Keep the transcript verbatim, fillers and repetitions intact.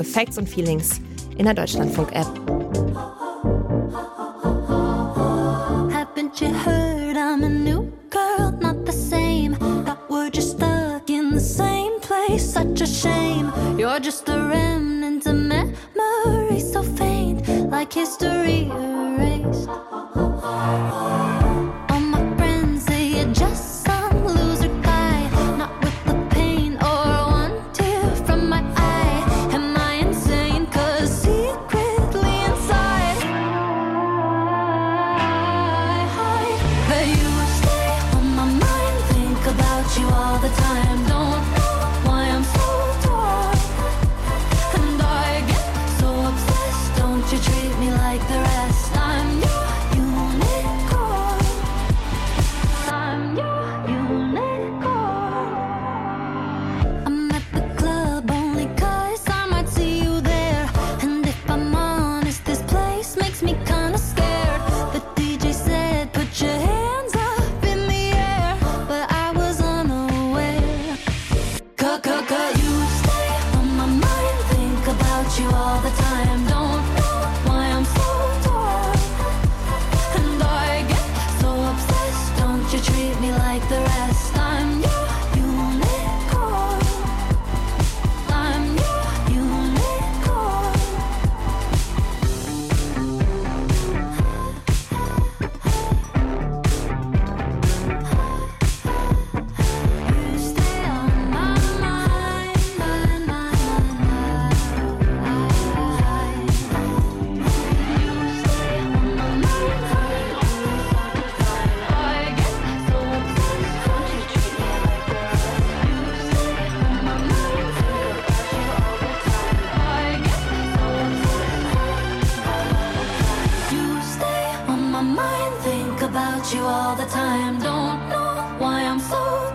Facts und Feelings in der Deutschlandfunk-App. Haven't you heard I'm a new girl, not the same? Thought we're just stuck in the same place, such a shame. You're just a remnant of memory, so faint, like history erased. All my friends say you're just some loser guy, not with the pain or one tear from my eye. Am I insane? 'Cause secretly inside but you stay on my mind, think about you all the time. Don't know why I'm so torn, and I get so obsessed. Don't you treat me like the rest. I'm your unicorn, I'm your unicorn. I'm at the club only 'cause I might see you there, and if I'm honest, this place makes me kinda scared. The D J said put your hands up in the air, but I was unaware. Cut, you stay on my mind, think about you all the time. Don't know why I'm so torn, and I get so obsessed. Don't you treat me like the rest. I'm your unicorn, I'm your unicorn. You stay on my mind, mind, mind, mind, mind. You stay on my mind, I get so obsessed. Don't you treat me like the rest. You stay on my mind, I get so obsessed. You stay on my mind, think about you all the time. Don't know why I'm so